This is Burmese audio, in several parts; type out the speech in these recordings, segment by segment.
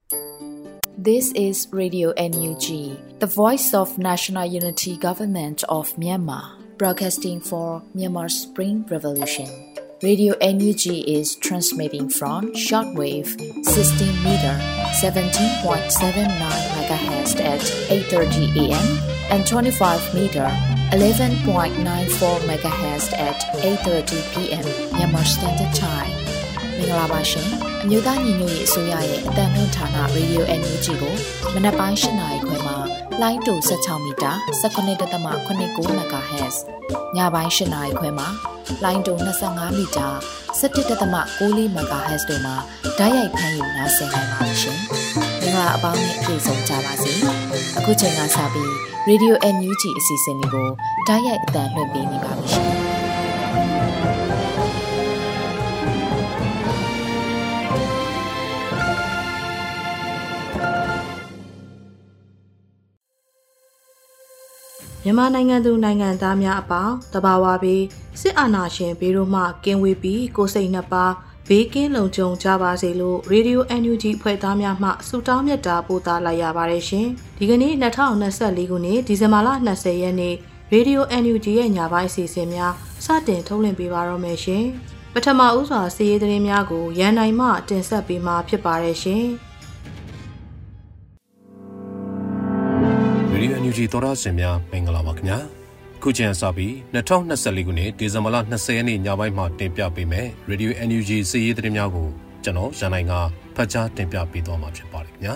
This is Radio NUG, the voice of National Unity Government of Myanmar, broadcasting for Myanmar's Spring Revolution. Radio NUG is transmitting from shortwave 16 meter 17.79 MHz at 8:30 AM and 25 meter 11.94 MHz at 8:30 PM Myanmar Standard Time. မင်္ဂလာပါရှင်။မြို့သားညီညွတ်ရေးအစိုးရရဲ့အသံလွှင့်ဌာန Radio NUG ကိုမနက်ပိုင်း 8 နာရီခွဲမှာလိုင်းတူ16မီတာ19.89 MHz ညပိုင်း 8 နာရီခွဲမှာလိုင်းတူ25မီတာ17.94 MHz တို့မှာဓာတ်ရိုက်ဖမ်းယူနိုင်စေနိုင်ပါရှင်။မင်္ဂလာအပေါင်းနဲ့ပြည့်စုံကြပါစေ။အခုချိန်ကစပြီး Radio NUG အစီအစဉ်လေးကိုဓာတ်ရိုက်အသံလွှင့်ပေးနေပါပြီရှင်။မြန်မာနိုင်ငံသူနိုင်ငံသားများအပေါင်းတဘာဝပြီးစစ်အာဏာရှင်ဘေးတို့မှကင်းဝေးပြီးကိုယ်စိတ်နှစ်ပါးဘေးကင်းလုံခြုံကြပါစေလို့ Radio NUG ဖွဲ့သားများမှဆုတောင်းမြတ်တာပို့သလိုက်ရပါတယ်ရှင်။ဒီကနေ့2024ခုနှစ်ဒီဇင်ဘာလ20ရက်နေ့ Radio NUG ရဲ့ညပိုင်းအစီအစဉ်များစတင်ထုတ်လွှင့်ပေးပါတော့မယ်ရှင်။ပထမဦးစွာစီးရီးသတင်းများကိုရန်နိုင်မှတင်ဆက်ပေးမှာဖြစ်ပါတယ်ရှင်။ Radio NUG သောရစင်များမင်္ဂလာပါခင်ဗျာခုချိန်စပြီး2024ခုနှစ်ဒီဇင်ဘာလ20ရက်နေ့ညပိုင်းမှာတင်ပြပေးမယ် Radio NUG စီးရီးသတင်းများကိုကျွန်တော်ရန်နိုင်ကဖတ်ကြားတင်ပြပေးသွားမှာဖြစ်ပါတယ်ခင်ဗျာ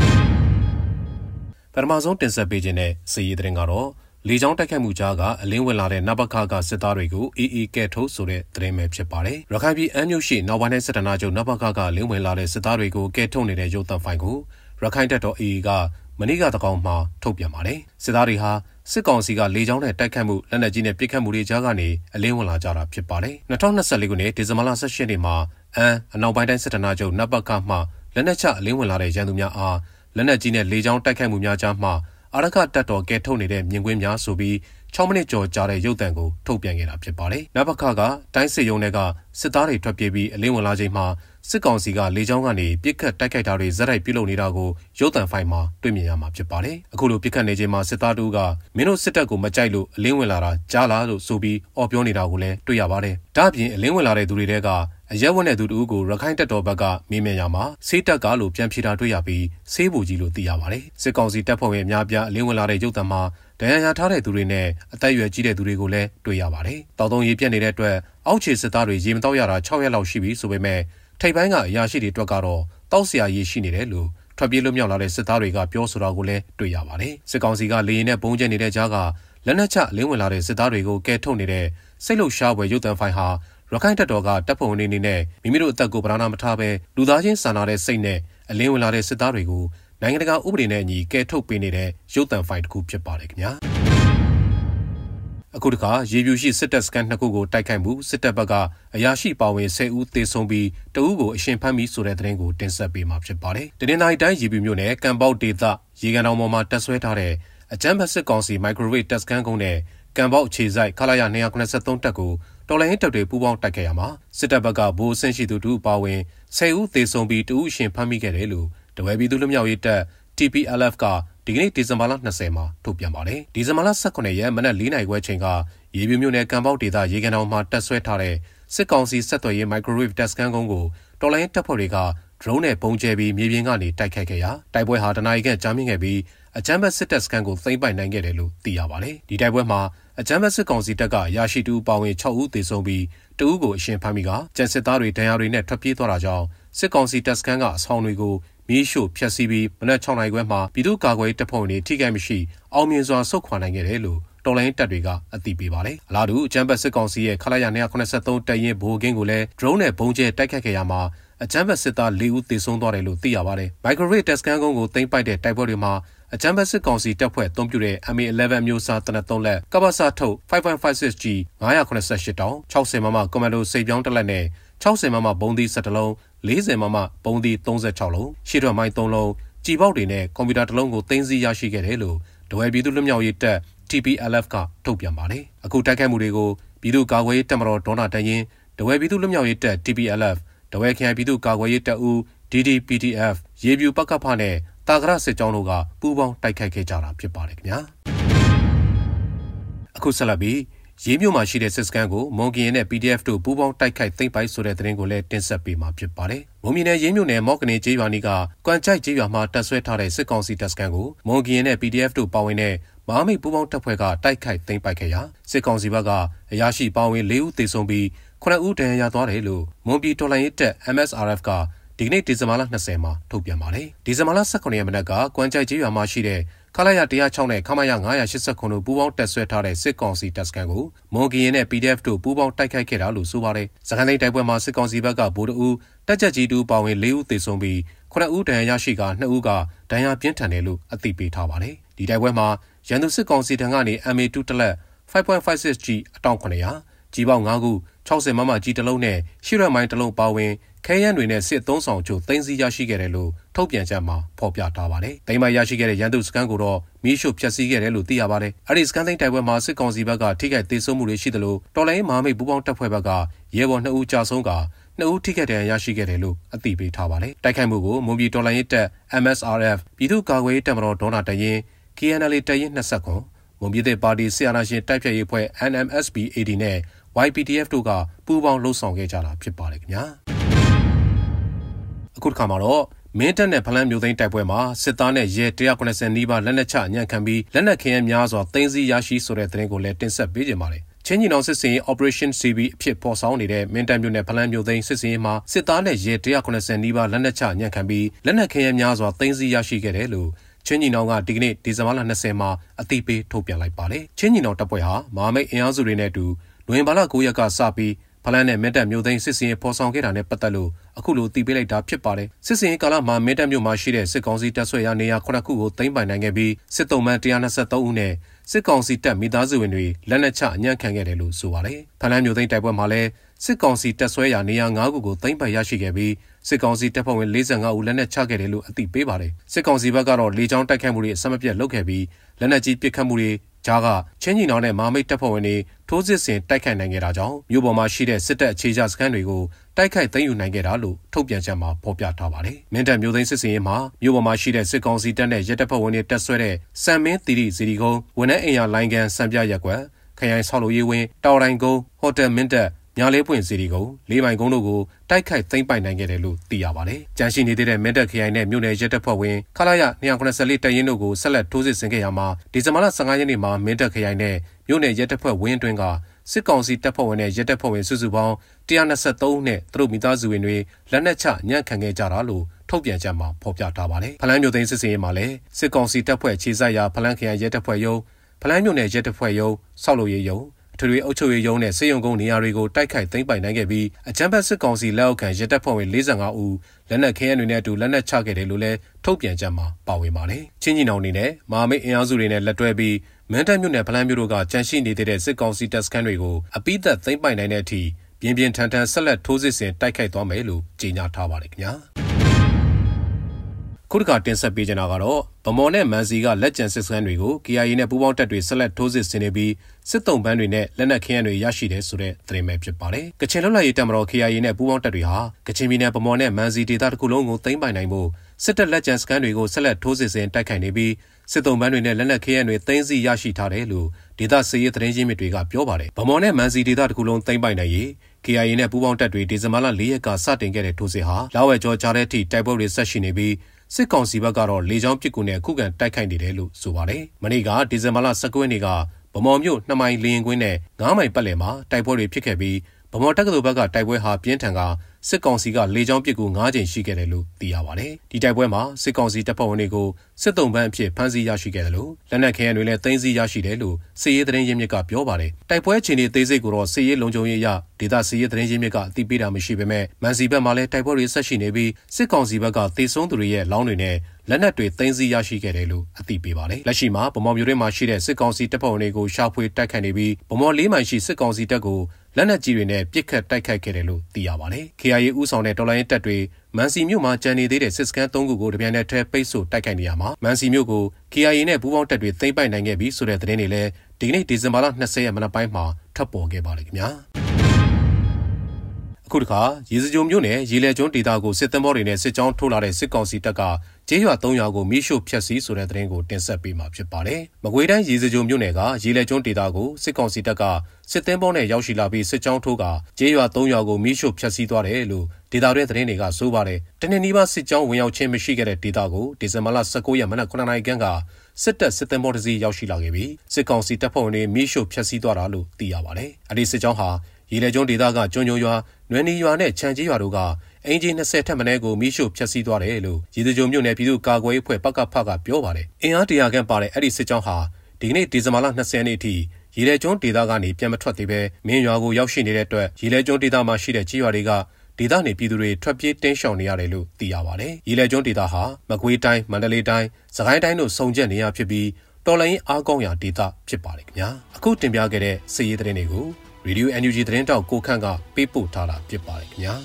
ပထမဆုံးတင်ဆက်ပေးခြင်းတဲ့စီးရီးသတင်းကတော့လေကြောင်းတိုက်ခိုက်မှုကြားကအလင်းဝင်လာတဲ့နဘခကစစ်သားတွေကိုအေကဲထုတ်ဆိုတဲ့သတင်းပဲဖြစ်ပါတယ်ရခိုင်ပြည်အန်ညိုရှိနောက်ပိုင်းတဲ့စစ်တနာချုပ်နဘခကလင်းဝင်လာတဲ့စစ်သားတွေကိုကဲထုတ်နေတဲ့ရုပ်သံဖိုင်ကိုရခိုင်တပ်တော်အေကမနေ့ကတကောင်မှထုတ်ပြန်ပါတယ်စစ်သားတွေဟာစစ်ကောင်စီကလေကြောင်းနဲ့တိုက်ခတ်မှုလက်နက်ကြီးနဲ့ပစ်ခတ်မှုတွေကြားကနေအလင်းဝင်လာကြတာဖြစ်ပါတယ်2024ခုနှစ်ဒီဇင်ဘာလ18ရက်နေ့မှာအနောက်ပိုင်းတိုင်းစစ်ဌာနချုပ်နဘကမှလက်နက်ချအလင်းဝင်လာတဲ့ရန်သူများအားလက်နက်ကြီးနဲ့လေကြောင်းတိုက်ခိုက်မှုများကြားမှအာရခတပ်တော်ကဲထုတ်နေတဲ့မြင်ကွင်းများဆိုပြီး6မိနစ်ကျော်ကြာတဲ့ရုပ်သံကိုထုတ်ပြန်ခဲ့တာဖြစ်ပါတယ်နဘကကတိုင်းစစ်ရုံးတွေကစစ်သားတွေထွက်ပြေးပြီးအလင်းဝင်လာချိန်မှာစစ်ကောင်စီကလေကြောင်းကနေပစ်ခတ်တိုက်ခိုက်တာတွေဇက်တိုက်ပြုလုပ်နေတာကိုရုပ်သံဖိုင်မှာတွေ့မြင်ရမှာဖြစ်ပါတယ်။အခုလိုပစ်ခတ်နေချိန်မှာစစ်သားတို့ကမင်းတို့စစ်တပ်ကိုမကြိုက်လို့အလင်းဝင်လာတာကြားလားလို့ဆိုပြီးအော်ပြောနေတာကိုလည်းတွေ့ရပါတယ်။ဒါ့အပြင်အလင်းဝင်လာတဲ့သူတွေတဲကအရက်ဝတ်တဲ့သူတို့ကိုရခိုင်တပ်တော်ဘက်ကမေးမြန်းရမှာဆေးတပ်ကလို့ပြန်ဖြေတာတွေ့ရပြီးဆေးဘူကြီးလို့သိရပါတယ်။စစ်ကောင်စီတပ်ဖွဲ့ဝင်အများပြားအလင်းဝင်လာတဲ့ရုပ်သံမှာဒဏ်ရာရထားတဲ့သူတွေနဲ့အသက်အရွယ်ကြီးတဲ့သူတွေကိုလည်းတွေ့ရပါတယ်။တောက်တုံးရေးပြက်နေတဲ့အတွက်အောက်ခြေစစ်သားတွေရေမတောက်ရတာ6ရက်လောက်ရှိပြီဆိုပေမဲ့ထိပ်ပိုင်းကအရာရှိတွေအတွက်ကတော့တောက်ဆရာကြီးရှိနေတယ်လို့ထွက်ပြေးလွတ်မြောက်လာတဲ့စစ်သားတွေကပြောဆိုတာကိုလည်းတွေ့ရပါတယ်။စစ်ကောင်စီကလေရင်နဲ့ပုံကျဲနေတဲ့ကြားကလက်နက်ချလင်းဝင်လာတဲ့စစ်သားတွေကိုကဲထုတ်နေတဲ့စိတ်လှုပ်ရှားပွဲရုပ်သံဖိုင်ဟာရခိုင်တပ်တော်ကတပ်ဖွဲ့ဝင်တွေအနေနဲ့မိမိတို့အသက်ကိုပဓာနာမထားဘဲလူသားချင်းစာနာတဲ့စိတ်နဲ့အလင်းဝင်လာတဲ့စစ်သားတွေကိုနိုင်ငံတကာဥပဒေနဲ့အညီကဲထုတ်ပေးနေတဲ့ရုပ်သံဖိုင်တစ်ခုဖြစ်ပါတယ်ခင်ဗျာ။အခုတခါရေပြူရှိစစ်တပ်စခန်း2ခုကိုတိုက်ခိုက်မှုစစ်တပ်ဘက်ကအရာရှိပါဝင်10ဦးသေဆုံးပြီးတဦးကိုအရှင်ဖမ်းပြီးဆိုတဲ့သတင်းကိုတင်ဆက်ပေးမှာဖြစ်ပါတယ်။တနင်္လာရီတိုင်းရေပြူမြို့နယ်ကံပေါက်ဒေသရေကန်တောင်ပေါ်မှာတပ်ဆွဲထားတဲ့အကြမ်းဖက်စစ်ကောင်စီမိုက်ခရိုဝေ့တပ်စခန်းကုန်းနဲ့ကံပေါက်အခြေစိုက်ခလာရ283တပ်ကိုတော်လိုင်းတပ်တွေပူးပေါင်းတိုက်ခဲ့ရမှာစစ်တပ်ဘက်ကဗိုလ်အဆင့်ရှိသူတို့ပါဝင်10ဦးသေဆုံးပြီးတဦးအရှင်ဖမ်းမိခဲ့တယ်လို့တဝဲပြည်သူ့လွတ်မြောက်ရေးတပ် TPLF ကဒီကနေ့ဒီဇင်ဘာလ20မှာထုတ်ပြန်ပါတယ်။ဒီဇင်ဘာလ18ရက်မနက်4:00နာရီခွဲချိန်ကရေပြူမြို့နယ်ကံပေါက်ဒေသရေကန်တောင်မှာတပ်ဆွဲထားတဲ့စစ်ကောင်စီဆက်သွယ်ရေးမိုက်ခရိုဝေ့တပ်စခန်းကုန်းကိုတော်လိုင်းတပ်ဖွဲ့တွေကဒရုန်းနဲ့ပုံကျဲပြီးမြေပြင်ကနေတိုက်ခိုက်ခဲ့ရာတိုက်ပွဲဟာတနအီခန့်ကြာမြင့်ခဲ့ပြီးအကြမ်းဖက်စစ်တပ်စခန်းကိုသိမ်းပိုက်နိုင်ခဲ့တယ်လို့သိရပါတယ်။ဒီတိုက်ပွဲမှာအကြမ်းဖက်စစ်ကောင်စီတပ်ကရရှိသူပါဝင်6ဦးသေဆုံးပြီးတဦးကိုအရှင်ဖမ်းမိကကျန်စစ်သားတွေဒဏ်ရာတွေနဲ့ထွက်ပြေးသွားတာကြောင့်စစ်ကောင်စီတပ်စခန်းကအဆောင်တွေကိုမီးရှို့ဖျက်ဆီးပြီးမနက်6နာရီခွဲမှာပြည်သူ့ကာကွယ်ရေးတပ်ဖွဲ့ဝင်တွေထိခိုက်မရှိအောင်မြင်စွာဆုတ်ခွာနိုင်ခဲ့တယ်လို့တော်လိုင်းတပ်တွေကအသိပေးပါတယ်။အလားတူအကြမ်းဖက်စစ်ကောင်စီရဲ့ခလာရ283တပ်ရင်းဗိုလ်ကင်းကိုလည်း drone နဲ့ဘုံကျဲတိုက်ခတ်ခဲ့ရမှာအကြမ်းဖက်စစ်သား4ဦးသေဆုံးသွားတယ်လို့သိရပါတယ်။မိုက်ခရိုဝေ့တပ်စခန်းကုန်းကိုသိမ်းပိုက်တဲ့တိုက်ပွဲတွေမှာအကြမ်းဖက်စစ်ကောင်စီတပ်ဖွဲ့အသုံးပြုတဲ့ MA11 မျိုးစားတနက်3လက်ကပ္ပစာထုတ် 5.56G 988တောင်60မမကွန်မန်ဒိုစိတ်ပြောင်းတစ်လက်နဲ့60မမဘုံသီး17လုံး40မမဘုံသီး36လုံးရှေ့ထွက်မိုင်း3လုံးကြည်ပေါက်တွေနဲ့ကွန်ပျူတာတစ်လုံးကိုသိမ်းဆည်းရရှိခဲ့တယ်လို့ဒဝဲပြည်သူ့လွတ်မြောက်ရေးတပ် TPLF ကထုတ်ပြန်ပါတယ်။အခုတိုက်ခိုက်မှုတွေကိုပြည်သူ့ကာကွယ်ရေးတပ်မတော်ဒေါနာတန်ရင်ဒဝဲပြည်သူ့လွတ်မြောက်ရေးတပ် TPLF ဒဝဲခရိုင်ပြည်သူ့ကာကွယ်ရေးတပ်ဦး DDPTF ရေပြူပကဖနဲ့တာဂရစစ်ကြောင်းတို့ကပူးပေါင်းတိုက်ခိုက်ခဲ့ကြတာဖြစ်ပါတယ်ခင်ဗျာအခုဆက်လက်ပြီးရေးမြို့မှာရှိတဲ့စစ်စခန်းကိုမွန်ကရင်နဲ့ PDF တို့ပူးပေါင်းတိုက်ခိုက်သိမ်းပိုက်ဆိုတဲ့သတင်းကိုလည်းတင်ဆက်ပေးမှာဖြစ်ပါတယ်။မွန်ပြည်နယ်ရေးမြို့နယ်မော့ကနေကျေးရွာနီးကကွမ်ကြိုက်ကျေးရွာမှာတပ်ဆွဲထားတဲ့စစ်ကောင်စီတပ်စခန်းကိုမွန်ကရင်နဲ့ PDF တို့ပါဝင်တဲ့မဟာမိတ်ပူးပေါင်းတပ်ဖွဲ့ကတိုက်ခိုက်သိမ်းပိုက်ခဲ့ရာစစ်ကောင်စီဘက်ကအရာရှိပါဝင်၄ဦးသေဆုံးပြီး9ဦးဒဏ်ရာရသွားတယ်လို့မွန်ပြည်တော်လှန်ရေးတပ် MSRF ကဒီကနေ့ဒီဇင်ဘာလ20မှာထုတ်ပြန်ပါတယ်။ဒီဇင်ဘာလ18ရက်မနက်ကကွမ်ကြိုက်ကျေးရွာမှာရှိတဲ့ခလာရ106နဲ့ခမရ989တို့ပူးပေါင်းတပ်ဆွဲထားတဲ့စစ်ကောင်စီတပ်စခန်းကိုမွန်ကရင်နဲ့ PDF တို့ပူးပေါင်းတိုက်ခိုက်ခဲ့တာလို့ဆိုပါတယ်။စခန်းသိမ်းတိုက်ပွဲမှာစစ်ကောင်စီဘက်ကဗိုလ်တအူးတပ်ချက်ကြီးတူပါဝင်4ဦးသေဆုံးပြီး9ဦးဒဏ်ရာရရှိက2ဦးကဒဏ်ရာပြင်းထန်တယ်လို့အသိပေးထားပါတယ်။ဒီတိုက်ပွဲမှာရန်သူစစ်ကောင်စီထံကနေ MA2 တလက် 5.56G အတောင့်900ကြီးပေါင်း5ခု60မမကြီးတစ်လုံးနဲ့ရှစ်ရွက်မိုင်းတစ်လုံးပါဝင်ခဲယမ်းတွေနဲ့စစ်သုံးဆောင်ချို့သိမ်းဆည်းရရှိခဲ့တယ်လို့ထုတ်ပြန်ချက်မှာဖော်ပြထားပါတယ်။သိမ်းပိုက်ရရှိခဲ့တဲ့ရန်သူစခန်းကိုတော့မီးရှို့ဖျက်ဆီးခဲ့တယ်လို့သိရပါတယ်။အဲဒီစခန်းသိမ်းတိုက်ပွဲမှာစစ်ကောင်စီဘက်ကထိခိုက်ဒေဆုံးမှုတွေရှိတယ်လို့တော်လိုင်းမဟာမိတ်ပူးပေါင်းတပ်ဖွဲ့ဘက်ကရဲဘော်2ဦးကြာဆုံးက2ဦးထိခိုက်ဒဏ်ရာရရှိခဲ့တယ်လို့အသိပေးထားပါတယ်။တိုက်ခိုက်မှုကိုမွန်ပြည်တော်လှန်ရေးတပ် MSRF ပြည်သူ့ကာကွယ်ရေးတပ်မတော်ဒေါနာတရင် KNL တရင်29မွန်ပြည်သက်ပါတီဆီယာနာရှင်တိုက်ဖြတ်ရေးဖွဲ့ NMSP-AD နဲ့ YPTF တို့ကပူးပေါင်းလှုပ်ဆောင်ခဲ့ကြတာဖြစ်ပါတယ်ခင်ဗျာအခုတစ်ခါမှာတော့မင်းတပ်နဲ့ဖလန်းမျိုးသိန်းတိုက်ပွဲမှာစစ်သားနဲ့ရဲ190နီးပါးလက်နက်ချအညံ့ခံပြီးလက်နက်ခဲယမ်းများစွာသိမ်းဆည်းရရှိဆိုတဲ့သတင်းကိုလည်းတင်ဆက်ပေးကြပါမယ်ချင်းညီနောင်စစ်စင် Operation CB အဖြစ်ပေါ်ဆောင်နေတဲ့မင်းတပ်မျိုးနဲ့ဖလန်းမျိုးသိန်းစစ်စင်မှာစစ်သားနဲ့ရဲ190နီးပါးလက်နက်ချအညံ့ခံပြီးလက်နက်ခဲယမ်းများစွာသိမ်းဆည်းရရှိခဲ့တယ်လို့ချင်းညီနောင်ကဒီကနေ့ဒီဇင်ဘာလ20မှာအသိပေးထုတ်ပြန်လိုက်ပါတယ်ချင်းညီနောင်တပ်ဖွဲ့ဟာမဟာမိတ်အင်အားစုတွေနဲ့အတူနိုဝင်ဘာလ9ရက်ကစပြီးဖလန်းနဲ့မင်းတပ်မျိုးသိန်းစစ်စင်ပေါ်ဆောင်ခဲ့တာနဲ့ပတ်သက်လို့အခုလိုသိပေးလိုက်တာဖြစ်ပါတယ်စစ်စင်ကာလမှာမင်းတပ်မျိုးမှာရှိတဲ့စစ်ကောင်စီတပ်ဆွဲရာနေရာ9ခုကိုသိမ်းပိုင်နိုင်ခဲ့ပြီးစစ်တုံးမှန်123ဦးနဲ့စစ်ကောင်စီတပ်မိသားစုဝင်တွေလက်နက်ချအညံ့ခံခဲ့တယ်လို့ဆိုပါတယ်ဖလန်းမျိုးသိန်းတိုက်ပွဲမှာလည်းစစ်ကောင်စီတပ်ဆွဲရာနေရာ9ခုကိုသိမ်းပိုင်ရရှိခဲ့ပြီးစစ်ကောင်စီတပ်ဖွဲ့ဝင်45ဦးလက်နက်ချခဲ့တယ်လို့အသိပေးပါတယ်စစ်ကောင်စီဘက်ကတော့လေကြောင်းတိုက်ခိုက်မှုတွေအဆက်မပြတ်လုပ်ခဲ့ပြီးလက်နက်ကြီးပစ်ခတ်မှုတွေကြားကချင်းညီနောင်နဲ့မဟာမိတ်တပ်ဖွဲ့ဝင်တွေထိုးစစ်ဆင်တိုက်ခိုက်နိုင်ခဲ့တာကြောင့်မြို့ပေါ်မှာရှိတဲ့စစ်တပ်အခြေချစခန်းတွေကိုတိုက်ခိုက်သိမ်းယူနိုင်ခဲ့တာလို့ထုတ်ပြန်ချက်မှာဖော်ပြထားပါတယ်။မင်းတပ်မျိုးသိန်းစစ်စင်ရေးမှာမြို့ပေါ်မှာရှိတဲ့စစ်ကောင်စီတပ်နဲ့ရဲတပ်ဖွဲ့ဝင်တွေတပ်ဆွဲတဲ့စံမင်းတီရီစီရီကုန်းဝန်ထမ်းအိမ်ယာလိုင်းကန်စံပြရက်ကွက်ခရိုင်ဆောက်လုပ်ရေးဝင်းတောင်တိုင်းကုန်းဟိုတယ်မင်းတပ်ညာလေးပွင့်စီရီကုန်းလေးမိုင်ကုန်းတို့ကိုတိုက်ခိုက်သိမ်းပိုက်နိုင်ခဲ့တယ်လို့သိရပါတယ်။ကြန့်ရှိနေတဲ့မင်းတပ်ခရိုင်နဲ့မြို့နယ်ရဲတပ်ဖွဲ့ဝင်ခလာရ294တပ်ရင်းတို့ကိုဆက်လက်ထိုးစစ်ဆင်ခဲ့ရမှာဒီဇင်ဘာလ15ရက်နေ့မှာမင်းတပ်ခရိုင်နဲ့မြို့နယ်ရဲတပ်ဖွဲ့ဝင်းအတွင်းကစစ်ကောင်စီတပ်ဖွဲ့ဝင်နဲ့ရဲတပ်ဖွဲ့ဝင်စုစုပေါင်း123ဦးနဲ့သူတို့မိသားစုဝင်တွေလက်နက်ချညံ့ခံခဲ့ကြတာလို့ထုတ်ပြန်ချက်မှာဖော်ပြထားပါတယ်။ဖလန်းမြို့သိန်းစစ်စင်ရေးမှာလည်းစစ်ကောင်စီတပ်ဖွဲ့ခြေစိုက်ရာဖလန်းခရိုင်ရဲတပ်ဖွဲ့ရုံးဖလန်းမြို့နယ်ရဲတပ်ဖွဲ့ရုံးဆောက်လုပ်ရေးရုံးထွေထွေအုပ်ချုပ်ရေးရုံးနဲ့စစ်ရုံးကုန်းနေရာတွေကိုတိုက်ခိုက်သိမ်းပိုင်နိုင်ခဲ့ပြီးအကြမ်းဖက်စစ်ကောင်စီလက်အောက်ခံရဲတပ်ဖွဲ့ဝင်45ဦးလက်နက်ခဲယမ်းတွေနဲ့အတူလက်နက်ချခဲ့တယ်လို့လည်းထုတ်ပြန်ချက်မှာပါဝင်ပါတယ်။ချင်းညီနောင်အနေနဲ့မဟာမိတ်အင်အားစုတွေနဲ့လက်တွဲပြီးမင်းတပ်မြို့နယ်ဖလန်းမြို့တို့ကကြန့်ရှိနေတဲ့စစ်ကောင်စီတပ်စခန်းတွေကိုအပိသက်သိမ်းပိုင်နိုင်တဲ့အထိပြင်းပြင်းထန်ထန်ဆက်လက်ထိုးစစ်ဆင်တိုက်ခိုက်သွားမယ်လို့ကြေညာထားပါတယ်ခင်ဗျာ။ခုတစ်ခါတင်ဆက်ပေးကြတာကတော့ဗမော်နဲ့မန်စီကလက်ကျန်စစ်စခန်းတွေကို KIA နဲ့ပူးပေါင်းတပ်တွေဆက်လက်ထိုးစစ်ဆင်နေပြီးစစ်တုံးပန်းတွေနဲ့လက်နက်ခဲယမ်းတွေရရှိတယ်ဆိုတဲ့သတင်းပဲဖြစ်ပါတယ်။ကချင်လွတ်လပ်ရေးတပ်မတော် KIA နဲ့ပူးပေါင်းတပ်တွေဟာကချင်ပြည်နယ်ဗမော်နဲ့မန်စီဒေသတစ်ခုလုံးကိုသိမ်းပိုင်နိုင်ဖို့စစ်တပ်လက်ကျန်စခန်းတွေကိုဆက်လက်ထိုးစစ်ဆင်တိုက်ခိုက်နေပြီးစစ်တုံးပန်းတွေနဲ့လက်နက်ခဲယမ်းတွေသိမ်းဆည်းရရှိထားတယ်လို့ဒေသစစ်ရေးသတင်းရင်းမြစ်တွေကပြောပါတယ်။ဗမော်နဲ့မန်စီဒေသတစ်ခုလုံးသိမ်းပိုင်နိုင်ရေး KIA နဲ့ပူးပေါင်းတပ်တွေဒီဇင်ဘာလ4ရက်ကစတင်ခဲ့တဲ့ထိုးစစ်ဟာလာဝဲကျော်ကြားတဲ့အထိတိုက်ပွဲတွေဆက်ရှိနေပြီးစစ်ကောင်စီဘက်ကတော့လေကြောင်းပစ်ကူနဲ့ခုခံတိုက်ခိုက်နေတယ်လို့ဆိုပါတယ်။မနေ့ကဒီဇင်ဘာလ19ရက်နေ့ကဗမော်မြို့2မိုင်လင်းကွင်းနဲ့9မိုင်ပတ်လည်မှာတိုက်ပွဲတွေဖြစ်ခဲ့ပြီးဗမော်တက္ကသိုလ်ဘက်ကတိုက်ပွဲဟာပြင်းထန်ကစစ်ကောင်စီကလေကြောင်းပစ်ကူ9ကြိမ်ရှိခဲ့တယ်လို့သိရပါတယ်။ဒီတိုက်ပွဲမှာစစ်ကောင်စီတပ်ဖွဲ့ဝင်တွေကိုစစ်တုံးပန်းအဖြစ်ဖမ်းဆီးရရှိခဲ့တယ်လို့လက်နက်ခဲယမ်းတွေလည်းသိမ်းဆည်းရရှိတယ်လို့စစ်ရေးသတင်းရင်းမြစ်ကပြောပါတယ်။တိုက်ပွဲအခြေအနေသေးစိတ်ကိုတော့စစ်ရေးလုံခြုံရေးအရဒေသစစ်ရေးသတင်းရင်းမြစ်ကအသိပေးတာမရှိပေမဲ့မန်စီဘက်မှာလည်းတိုက်ပွဲတွေဆက်ရှိနေပြီးစစ်ကောင်စီဘက်ကသေဆုံးသူတွေရဲ့လောင်းတွေနဲ့လက်နက်တွေသိမ်းဆည်းရရှိခဲ့တယ်လို့အသိပေးပါတယ်။လက်ရှိမှာဗမော်မြို့ထဲမှာရှိတဲ့စစ်ကောင်စီတပ်ဖွဲ့ဝင်တွေကိုရှာဖွေတိုက်ခိုက်နေပြီးဗမော်၄မိုင်ရှိစစ်ကောင်စီတပ်ကိုလက်နက်ကြီးတွေနဲ့ပစ်ခတ်တိုက်ခိုက်ခဲ့တယ်လို့သိရပါတယ်။ KIA ဦးဆောင်တဲ့တော်လိုင်းတပ်တွေမန်စီမြို့မှာကျန်နေသေးတဲ့စစ်စခန်း3ခုကိုတပြိုင်နက်တည်းပိတ်ဆို့တိုက်ခိုက်နေရမှာမန်စီမြို့ကို KIA နဲ့ပူးပေါင်းတပ်တွေသိမ်းပိုက်နိုင်ခဲ့ပြီဆိုတဲ့သတင်းတွေလည်းဒီကနေ့ဒီဇင်ဘာလ20ရက်မနက်ပိုင်းမှာထွက်ပေါ်ခဲ့ပါလိမ့်ခင်ဗျာ။ခုတခါရေစကြိုမြို့နယ်ရေလဲကျွန်းဒေသကိုစစ်သင်္ဘောတွေနဲ့စစ်ကြောင်းထိုးလာတဲ့စစ်ကောင်စီတပ်ကကျေးရွာ300ကိုမိရှို့ဖျက်ဆီးဆိုတဲ့သတင်းကိုတင်ဆက်ပေးမှာဖြစ်ပါတယ်။မကွေးတိုင်းရေစကြိုမြို့နယ်ကရေလဲကျွန်းဒေသကိုစစ်ကောင်စီတပ်ကစစ်သင်္ဘောနဲ့ရောက်ရှိလာပြီးစစ်ကြောင်းထိုးကကျေးရွာ300ကိုမိရှို့ဖျက်ဆီးသွားတယ်လို့ဒေသတွင်းသတင်းတွေကဆိုပါတယ်။တနင်္လာနေ့စစ်ကြောင်းဝင်ရောက်ခြင်းမရှိခဲ့တဲ့ဒေသကိုဒီဇင်ဘာလ19ရက်မနက်9:00နာရီခန့်ကစစ်တပ်စစ်သင်္ဘောတစ်စီးရောက်ရှိလာခဲ့ပြီးစစ်ကောင်စီတပ်ဖွဲ့ဝင်တွေမိရှို့ဖျက်ဆီးသွားတာလို့သိရပါတယ်။အဲဒီစစ်ကြောင်းဟာရေလဲကျွန်းဒေသကကျွန်းရွာနွယ်နီရွာနဲ့ခြံကြီးရွာတို့ကအင်ဂျီ20ထက်မနည်းကိုမိရှို့ဖျက်ဆီးသွားတယ်လို့ရေစကြိုမြို့နယ်ပြည်သူ့ကာကွယ်ရေးအဖွဲ့ပကဖကပြောပါတယ်။အင်အား100ခန့်ပါတဲ့အဲ့ဒီစစ်ကြောင်းဟာဒီကနေ့ဒီဇင်ဘာလ20ရက်နေ့အထိရေလဲကျွန်းဒေသကနေပြန်မထွက်သေးပဲမင်းရွာကိုရောက်ရှိနေတဲ့အတွက်ရေလဲကျွန်းဒေသမှာရှိတဲ့ကြီးရွာတွေကဒေသနေပြည်သူတွေထွက်ပြေးတင်းရှောင်နေရတယ်လို့သိရပါတယ်။ရေလဲကျွန်းဒေသဟာမကွေးတိုင်းမန္တလေးတိုင်းစကိုင်းတိုင်းတို့စုံကျက်နေရဖြစ်ပြီးတော်လိုင်းအားကောင်းရာဒေသဖြစ်ပါတယ်ခင်ဗျာ။အခုတင်ပြခဲ့တဲ့စစ်ရေးသတင်းတွေကိုRadio NUG သတင်းတောက်ကိုခန့်ကပေးပို့ထားတာဖြစ်ပါတယ်ခင်ဗျာ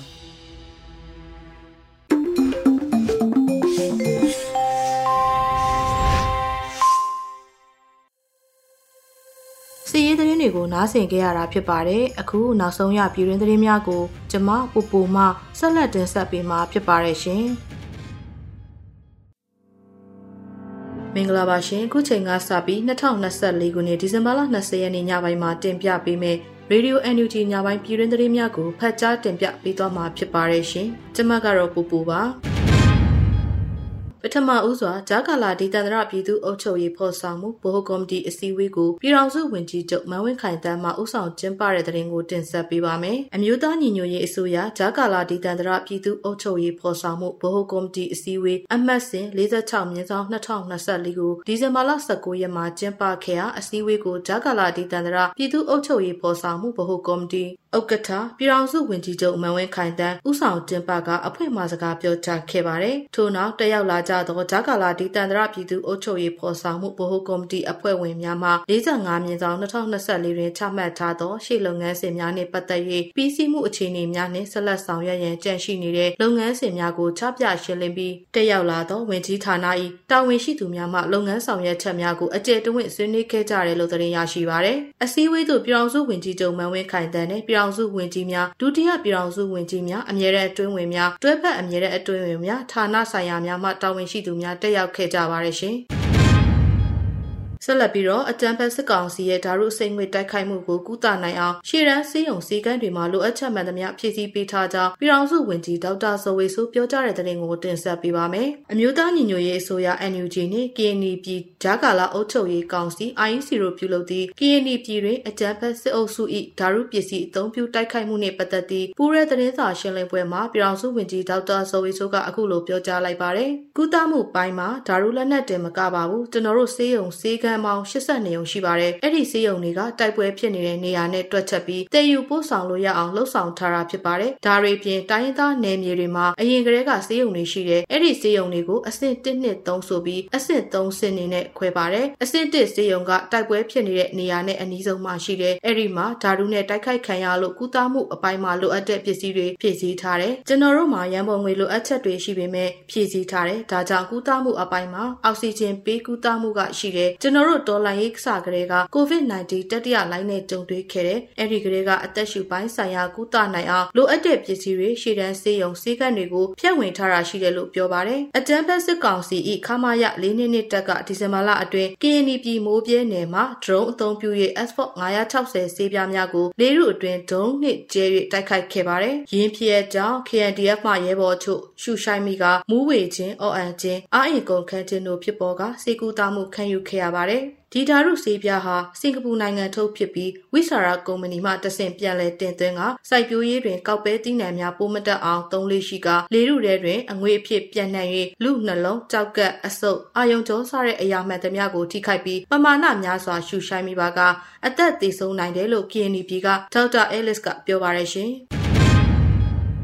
စီရေးသတင်းတွေကိုနားဆင်ကြရတာဖြစ်ပါတယ်အခုနောက်ဆုံးရပြည်တွင်းသတင်းများကိုကျမပူပူမှဆက်လက်တင်ဆက်ပေးမှာဖြစ်ပါတယ်ရှင်မင်္ဂလာပါရှင်ခုချိန်ကစပြီး2024ခုနှစ်ဒီဇင်ဘာလ20ရက်နေ့ညပိုင်းမှာတင်ပြပေးမယ့်Radio NUG ညပိုင်းပြည်တွင်းသတင်းများကိုဖတ်ကြားတင်ပြပေးသွားမှာဖြစ်ပါတယ်ရှင်ကျမကတော့ပူပူပါပထမဦးစွာဂျာကာလာဒေသန္တရပြည်သူ့အုပ်ချုပ်ရေးဖော်ဆောင်မှုဗဟိုကော်မတီအစည်းအဝေးကိုပြည်ထောင်စုဝန်ကြီးချုပ်မန်ဝင်းခိုင်တန်းမှဦးဆောင်ကျင်းပတဲ့သတင်းကိုတင်ဆက်ပေးပါမယ်။အမျိုးသားညီညွတ်ရေးအစိုးရဂျာကာလာဒေသန္တရပြည်သူ့အုပ်ချုပ်ရေးဖော်ဆောင်မှုဗဟိုကော်မတီအစည်းအဝေးအမှတ်စဉ်46/2024ကိုဒီဇင်ဘာလ19ရက်မှာကျင်းပခဲ့ရာအစည်းအဝေးကိုဂျာကာလာဒေသန္တရပြည်သူ့အုပ်ချုပ်ရေးဖော်ဆောင်မှုဗဟိုကော်မတီဥက္ကဋ္ဌပြည်ထောင်စုဝန်ကြီးချုပ်မန်ဝင်းခိုင်တန်းဦးဆောင်ကျင်းပကအဖွင့်အမှာစကားပြောကြားခဲ့ပါတယ်။ထို့နောက်တက်ရောက်လာကြသောဂျာကာလာဒေသန္တရပြည်သူ့အုပ်ချုပ်ရေးဖော်ဆောင်မှုဗဟိုကော်မတီအဖွဲ့ဝင်များမှ45/2024တွင်ချမှတ်ထားသောရှေ့လုပ်ငန်းစဉ်များနှင့်ပတ်သက်၍ပြီးစီးမှုအခြေအနေများနှင့်ဆက်လက်ဆောင်ရွက်ရန်ကြံရှိနေတဲ့လုပ်ငန်းစဉ်များကိုချပြရှင်းလင်းပြီးတက်ရောက်လာသောဝန်ကြီးဌာန၏တာဝန်ရှိသူများမှလုပ်ငန်းဆောင်ရွက်ချက်များကိုအကျယ်တဝင့်ဆွေးနွေးခဲ့ကြတယ်လို့သတင်းရရှိပါရယ်။အစည်းအဝေးသို့ပြည်ထောင်စုဝန်ကြီးချုပ်မန်ဝင်းခိုင်တန်းနှင့်ပြည်ထောင်စုဝန်ကြီးများဒုတိယပြည်ထောင်စုဝန်ကြီးများအမြဲတမ်းအတွင်းဝင်များတွဲဖက်အမြဲတမ်းအတွင်းဝင်များဌာနဆိုင်ရာများမှတာဝန်ရှိသူများတက်ရောက်ခဲ့ကြပါရရှင်။ဆက်လက်ပြီးတော့အကြံဖက်စစ်ကောင်စီရဲ့ဓာတ်အစိမ့်ငွေတိုက်ခိုက်မှုကိုကုသနိုင်အောင်ရှေ့တန်းစေယုံစည်းကမ်းတွေမှာလိုအပ်ချက်မှန်သမျှဖြည့်ဆည်းပေးထားကြောင်းပြည်ထောင်စုဝန်ကြီးဒေါက်တာဇော်ဝေဆိုးပြောကြားတဲ့သတင်းကိုတင်ဆက်ပေးပါမယ်။အမျိုးသားညီညွတ်ရေးအစိုးရ NUG နဲ့ KNY ပြည်ဂျာကာလာအုပ်ချုပ်ရေးကောင်စီ IEC တို့ပြုလုပ်သည့် KNY ပြည်တွင်အကြံဖက်စစ်အုပ်စု၏ဓာတ်ပစ္စည်းအသုံးပြုတိုက်ခိုက်မှုနှင့်ပတ်သက်သည့်ပူးရဲသတင်းစာရှင်းလင်းပွဲမှာပြည်ထောင်စုဝန်ကြီးဒေါက်တာဇော်ဝေဆိုးကအခုလိုပြောကြားလိုက်ပါတယ်။ကုသမှုပိုင်းမှာဓာတ်လက်နက်တင်မကပါဘူးကျွန်တော်တို့စေယုံစေကမ်းပေါင်း82ရှိပါတယ်။အဲ့ဒီစေယုံတွေကတိုက်ပွဲဖြစ်နေတဲ့နေရာနဲ့တွက်ချက်ပြီးတည်ယူပို့ဆောင်လို့ရအောင်လှုပ်ဆောင်ထားတာဖြစ်ပါတယ်။ဒါတွေပြင်တိုင်းရင်းသားနယ်မြေတွေမှာအရင်ကတည်းကစေယုံတွေရှိတယ်။အဲ့ဒီစေယုံတွေကိုအဆင့်1 2 3ဆိုပြီးအဆင့်3ဆင့်နေနဲ့ခွဲပါတယ်။အဆင့်1စေယုံကတိုက်ပွဲဖြစ်နေတဲ့နေရာနဲ့အနီးဆုံးမှာရှိတယ်။အဲ့ဒီမှာဓာတုနဲ့တိုက်ခိုက်ခံရလို့ကုသမှုအပိုင်းမှာလိုအပ်တဲ့ပစ္စည်းတွေဖြည့်ဆည်းထားတယ်။ကျွန်တော်တို့မှာရန်ပုံငွေလိုအပ်ချက်တွေရှိပေမဲ့ဖြည့်ဆည်းထားတယ်။ဒါကြောင့်ကုသမှုအပိုင်းမှာအောက်ဆီဂျင်ပေးကုသမှုကရှိတယ်။ကျွန်တော်တို့တော်လိုင်းရေးစကလေးက COVID-19 တတိယလိုင်းနဲ့ကြုံတွေ့ခဲ့တဲ့အဲ့ဒီကလေးကအသက်ရှူပိုင်းဆိုင်ရာကုသနိုင်အောင်လိုအပ်တဲ့ပစ္စည်းတွေရှေ့တန်းစေယုံစေကတ်တွေကိုဖြန့်ဝေထားတာရှိတယ်လို့ပြောပါတယ်။အကြံဖက်စစ်ကောင်စီ၏ခမာရ422တက်ကဒီဇင်ဘာလအတွင်း KNY ပြည်မိုးပြဲနယ်မှာ drone အသုံးပြု၍ Export 960ဆေးပြားများကိုလေးရုအတွင်းဒုံးနှင့်ကျဲ၍တိုက်ခိုက်ခဲ့ပါတယ်။ရင်းဖြစ်ကြောင်း KNDF မှရဲဘော်ချုပ်ရှုရှိုင်းမိကမူးဝေခြင်းအော်အန်ခြင်းအာအင်ကုန်ခန်းခြင်းတို့ဖြစ်ပေါ်ကစေကူတာမှုခံယူခဲ့ရပါတယ်။ဒီဓာတ်ဆေးပြားဟာစင်ကာပူနိုင်ငံထုတ်ဖြစ်ပြီးဝိဆာရာကုမ္ပဏီမှတဆင့်ပြန်လည်တင်သွင်းကစိုက်ပျိုးရေးတွင်ကောက်ပဲသီးနှံများပိုးမတက်အောင်သုံးလေးရှိကလေရုထဲတွင်အငွေအဖြစ်ပြန့်နှံ့၍လူနှလုံးကြောက်ကပ်အဆုပ်အာယုံကြောစတဲ့အရာမှန်သမျှကိုထိခိုက်ပြီးပမာဏများစွာရှုရှိုင်းမိပါကအသက်သေဆုံးနိုင်တယ်လို့ KNY ပြည်ကဒေါက်တာအဲလစ်ကပြောပါရရှင်။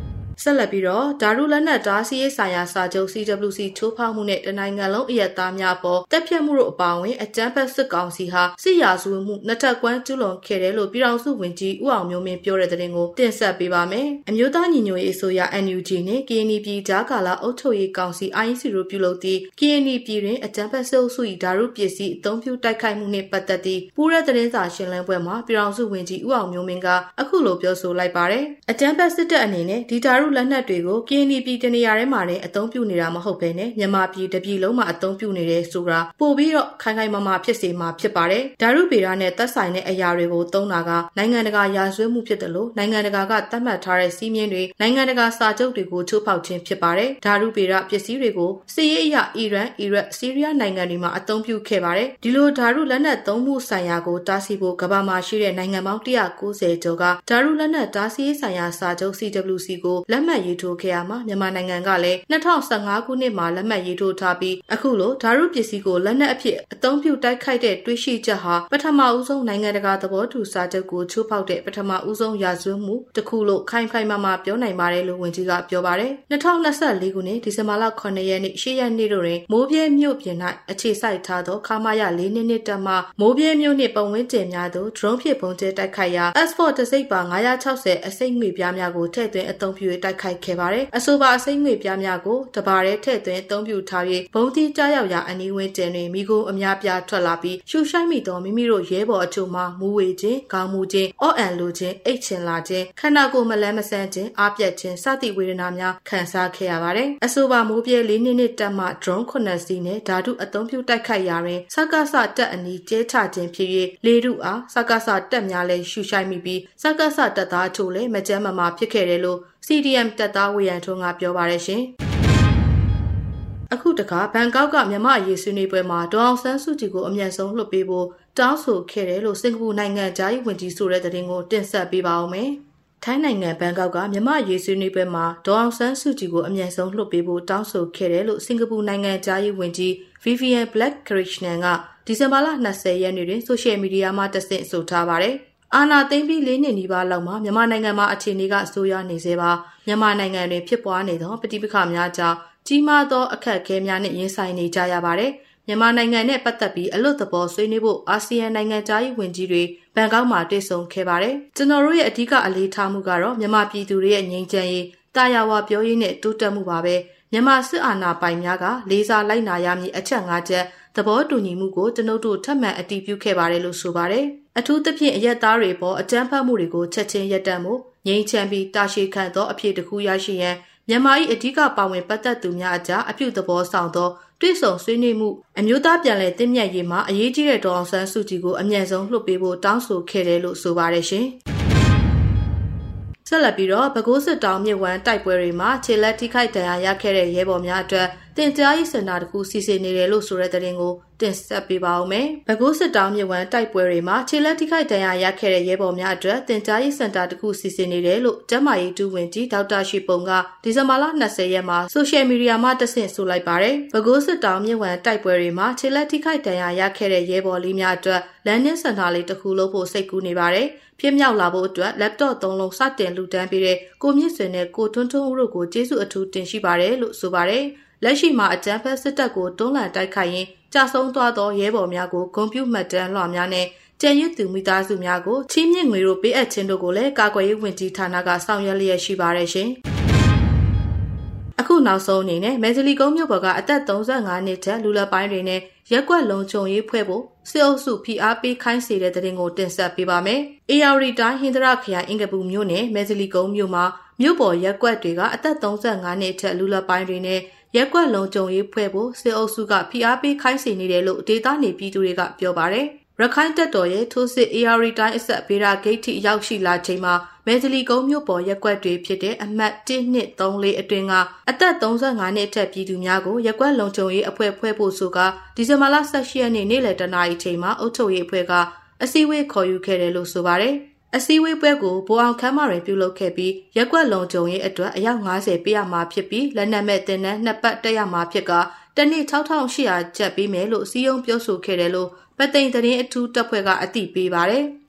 ဆက်လက်ပြီးတော့ဓာတုလက်နက်တားဆီးရေးဆိုင်ရာစာချုပ် CWC ချိုးဖောက်မှုနဲ့တနိုင်ငံလုံးအရက်သားများပေါ်တပ်ဖြတ်မှုတို့အပါအဝင်အကြမ်းဖက်စစ်ကောင်စီဟာစစ်ရာဇဝတ်မှုနှစ်ထပ်ကွမ်းကျူးလွန်ခဲ့တယ်လို့ပြည်ထောင်စုဝန်ကြီးဦးအောင်မျိုးမင်းပြောတဲ့သတင်းကိုတင်ဆက်ပေးပါမယ်။အမျိုးသားညီညွတ်ရေးအစိုးရ NUG နဲ့ KNY ပြည်ကြားကာလအုပ်ချုပ်ရေးကောင်စီ IEC တို့ပြုလုပ်သည့် KNY ပြည်တွင်အကြမ်းဖက်စစ်အုပ်စု၏ဓာတုပစ္စည်းအသုံးပြုတိုက်ခိုက်မှုနှင့်ပတ်သက်သည့်ပူးရဲသတင်းစာရှင်းလင်းပွဲမှာပြည်ထောင်စုဝန်ကြီးဦးအောင်မျိုးမင်းကအခုလိုပြောဆိုလိုက်ပါတယ်။အကြမ်းဖက်စစ်တပ်အနေနဲ့ဒီဓာတုလက်နက်တွေကို KNY ပြည်တနေရာထဲမှာလည်းအသုံးပြုနေတာမဟုတ်ဘဲနဲ့မြန်မာပြည်တပြည်လုံးမှာအသုံးပြုနေတယ်ဆိုတာပို့ပြီးတော့ခိုင်ခိုင်မာမာဖြစ်စေမှာဖြစ်ပါတယ်။ဓာတုဗေဒနဲ့သက်ဆိုင်တဲ့အရာတွေကိုသုံးတာကနိုင်ငံတကာရာဇဝတ်မှုဖြစ်တယ်လို့နိုင်ငံတကာကသတ်မှတ်ထားတဲ့စည်းမျဉ်းတွေနိုင်ငံတကာစာချုပ်တွေကိုချိုးဖောက်ခြင်းဖြစ်ပါတယ်။ဓာတုဗေဒပစ္စည်းတွေကိုစစ်ရေးအရအီရန်၊အီရတ်၊ဆီးရီးယားနိုင်ငံတွေမှာအသုံးပြုခဲ့ပါတယ်။ဒီလိုဓာတုလက်နက်သုံးမှုဆိုင်ရာကိုတားဆီးဖို့ကမ္ဘာမှာရှိတဲ့နိုင်ငံပေါင်း190ကျော်ကဓာတုလက်နက်တားဆီးရေးဆိုင်ရာစာချုပ် CWC ကိုလက်မှတ်ရေးထိုးခဲ့ရမှာမြန်မာနိုင်ငံကလည်း2015ခုနှစ်မှာလက်မှတ်ရေးထိုးထားပြီးအခုလိုဓာတုပစ္စည်းကိုလက်နက်အဖြစ်အသုံးပြုတိုက်ခိုက်တဲ့တွေးရှိချက်ဟာပထမဦးဆုံးနိုင်ငံတကာသဘောတူစာချုပ်ကိုချိုးဖောက်တဲ့ပထမဦးဆုံးရာဇဝတ်မှုတစ်ခုလို့ခိုင်ခိုင်မာမာပြောနိုင်ပါတယ်လို့ဝန်ကြီးကပြောပါတယ်2024ခုနှစ်ဒီဇင်ဘာလ9ရက်နေ့10ရက်နေ့တို့တွင်မိုးပြဲမြို့ပြင်၌အခြေစိုက်ထားသောခမာရ4နှစ်တပ်မှမိုးပြဲမြို့နှင့်ပတ်ဝန်းကျင်များသို့ drone ဖြင့်ပုံကျဲတိုက်ခိုက်ရာ S4 တစိပ်ပါ960အစိတ်ငွေပြားများကိုထည့်သွင်းအသုံးပြု၍တိုက်ခိုက်ခဲ့ပါတယ်အဆိုပါအစိတ်ငွေပြားများကိုတပါးရဲထည့်သွင်းအသုံးပြုထား၍ဘုံတိကြားရောက်ရာအနီးဝန်းကျင်တွင်မိခိုးအများပြားထွက်လာပြီးရှူရှိုက်မိသောမိမိတို့ရဲဘော်အချို့မှမူဝေခြင်းခေါင်းမူခြင်းအော့အန်လိုခြင်းအိတ်ချင်လာခြင်းခန္ဓာကိုယ်မလန်းမဆန်းခြင်းအားပြတ်ခြင်းစသည့်ဝေဒနာများခံစားခဲ့ရပါတယ်အဆိုပါမိုးပြဲ4နှစ်တပ်မှ drone 9စီးနဲ့ဓာတုအသုံးပြုတိုက်ခိုက်ရာတွင်စကစတပ်အနီးကျဲချခြင်းဖြစ်၍လေထုအားစကစတပ်များလည်းရှူရှိုက်မိပြီးစကစတပ်သားအချို့လည်းမကြမ်းမမာဖြစ်ခဲ့တယ်လို့ CDM တပ်သားဝေယံထွန်းကပြောပါတယ်ရှင်အခုတခါဘန်ကောက်ကမြန်မာအရေးဆွေးနွေးပွဲမှာဒေါ်အောင်ဆန်းစုကြည်ကိုအမြန်ဆုံးလွှတ်ပေးဖို့တောင်းဆိုခဲ့တယ်လို့စင်ကာပူနိုင်ငံသားရေးဝန်ကြီးဆိုတဲ့သတင်းကိုတင်ဆက်ပေးပါဦးမယ်။ထိုင်းနိုင်ငံဘန်ကောက်ကမြန်မာအရေးဆွေးနွေးပွဲမှာဒေါ်အောင်ဆန်းစုကြည်ကိုအမြန်ဆုံးလွှတ်ပေးဖို့တောင်းဆိုခဲ့တယ်လို့စင်ကာပူနိုင်ငံသားရေးဝန်ကြီး Vivian Balakrishnan ကဒီဇင်ဘာလ20ရက်နေ့တွင်ဆိုရှယ်မီဒီယာမှာတဆင့်ဆိုထားပါတယ်။အာဏာသိမ်းပြီး4နှစ်နီးပါးလောက်မှာမြန်မာနိုင်ငံမှာအခြေအနေကဆိုးရွားနေစေပါမြန်မာနိုင်ငံတွင်ဖြစ်ပွားနေသောပဋိပက္ခများကြောင့်ကြီးမားသောအခက်အခဲများနဲ့ရင်ဆိုင်နေကြရပါတယ်။မြန်မာနိုင်ငံနဲ့ပတ်သက်ပြီးအလွတ်သဘောဆွေးနွေးဖို့အာဆီယံနိုင်ငံသားရေးဝန်ကြီးတွေဘန်ကောက်မှာတွေ့ဆုံခဲ့ပါတယ်။ကျွန်တော်တို့ရဲ့အဓိကအလေးထားမှုကတော့မြန်မာပြည်သူတွေရဲ့ငြိမ်းချမ်းရေးတာယာဝပြောရေးနဲ့တိုးတက်မှုပါပဲ။မြန်မာစစ်အာဏာပိုင်များကလေးစားလိုက်နာရမည့်အချက်၅ချက်သဘောတူညီမှုကိုကျွန်ုပ်တို့ထပ်မံအတည်ပြုခဲ့ပါတယ်လို့ဆိုပါတယ်။အထူးသဖြင့်အရက်သားတွေပေါ်အကြမ်းဖက်မှုတွေကိုချက်ချင်းရပ်တန့်မှုငြိမ်းချမ်းပြီးတာရှည်ခံသောအဖြစ်တစ်ခုရရှိရန်မြန်မာ၏အဓိကပါဝင်ပတ်သက်သူများအကြားအပြုသဘောဆောင်သောတွေ့ဆုံဆွေးနွေးမှုအမျိုးသားပြန်လည်သင့်မြတ်ရေးမှာအရေးကြီးတဲ့ဒေါ်အောင်ဆန်းစုကြည်ကိုအမြန်ဆုံးလွှတ်ပေးဖို့တောင်းဆိုခဲ့တယ်လို့ဆိုပါတယ်ရှင်။ဆက်လက်ပြီးတော့ပဲခူးစစ်တောင်မြစ်ဝမ်းတိုက်ပွဲတွေမှာခြေလက်ထိခိုက်ဒဏ်ရာရခဲ့တဲ့ရဲဘော်များအတွက်တင်ကြားရေးစင်တာတစ်ခုစီစဉ်နေတယ်လို့ဆိုတဲ့သတင်းကိုတင်ဆက်ပေးပါဦးမယ်။ပဲခူးစစ်တောင်မြစ်ဝမ်းတိုက်ပွဲတွေမှာခြေလက်ထိခိုက်ဒဏ်ရာရခဲ့တဲ့ရဲဘော်များအတွက်တင်ကြားရေးစင်တာတစ်ခုစီစဉ်နေတယ်လို့ကျန်းမာရေးဒုဝန်ကြီးဒေါက်တာရှိပုံကဒီဇင်ဘာလ20ရက်မှာဆိုရှယ်မီဒီယာမှာတဆင့်ဆိုလိုက်ပါတယ်။ပဲခူးစစ်တောင်မြစ်ဝမ်းတိုက်ပွဲတွေမှာခြေလက်ထိခိုက်ဒဏ်ရာရခဲ့တဲ့ရဲဘော်လေးများအတွက်လမ်းညစင်တာလေးတစ်ခုလုပ်ဖို့စိတ်ကူးနေပါတယ်။ပြည့်မြောက်လာဖို့အတွက် laptop 3လုံးစတင်လူတန်းပေးတဲ့ကိုမြင့်စွင်နဲ့ကိုထွန်းထွန်းဦးတို့ကိုကျေးဇူးအထူးတင်ရှိပါတယ်လို့ဆိုပါတယ်။လက်ရှိမှာအကြမ်းဖက်စစ်တပ်ကိုတွန်းလှန်တိုက်ခိုက်ရင်းကြာဆုံးသွားသောရဲဘော်များကိုဂုဏ်ပြုမှတ်တမ်းလွှာများနဲ့ကျန်ရစ်သူမိသားစုများကိုချီးမြှင့်ငွေတို့ပေးအပ်ခြင်းတို့ကိုလည်းကာကွယ်ရေးဝန်ကြီးဌာနကဆောင်ရွက်လျက်ရှိပါတယ်ရှင်။အခုနောက်ဆုံးအနေနဲ့မယ်ဇလီကုန်းမြို့ပေါ်ကအသက်35နှစ်ထက်လူလက်ပိုင်းတွေနဲ့ရက်ကွက်လုံခြုံရေးဖွဲ့ဖို့စစ်အုပ်စုဖိအားပေးခိုင်းစေတဲ့တဲ့တင်ကိုတင်ဆက်ပေးပါမယ်။ AR တိုင်းဟင်္ဒရာခရိုင်အင်ကပူမြို့နယ်မယ်ဇလီကုန်းမြို့မှာမြို့ပေါ်ရက်ကွက်တွေကအသက်35နှစ်ထက်လူလက်ပိုင်းတွေနဲ့ရက်ကွက်လုံခြုံရေးဖွဲ့ဖို့စစ်အုပ်စုကဖိအားပေးခိုင်းစေနေတယ်လို့ဒေသနေပြည်သူတွေကပြောပါတယ်။ရခိုင်တပ်တော်ရဲ့ထိုးစစ် AR တိုင်းအဆက်ဗေဒဂိတ်ထိရောက်ရှိလာချိန်မှာမယ်ဇလီကုန်းမြို့ပေါ်ရက်ကွက်တွေဖြစ်တဲ့အမှတ်1234အတွင်းကအသက်35နှစ်အထက်ပြည်သူများကိုရက်ကွက်လုံခြုံရေးအဖွဲ့ဖွဲ့ဖို့ဆိုကဒီဇင်ဘာလ18ရက်နေ့နေ့လယ်တနာရီချိန်မှာအုပ်ချုပ်ရေးအဖွဲ့ကအစည်းအဝေးခေါ်ယူခဲ့တယ်လို့ဆိုပါတယ်။အစည်းအဝေးပွဲကိုဗိုလ်အောင်ခမ်းမတွင်ပြုလုပ်ခဲ့ပြီးရက်ကွက်လုံခြုံရေးအတွက်အယောက်90ပေးရမှာဖြစ်ပြီးလက်နက်မဲ့တင်တဲ့နှစ်ပတ်တက်ရမှာဖြစ်ကတနေ့6800ကျပ်ပေးမယ်လို့စီယုံပြောဆိုခဲ့တယ်လို့ပသိမ်သတင်းအထူးတပ်ဖွဲ့ကအသိပေးပါတယ်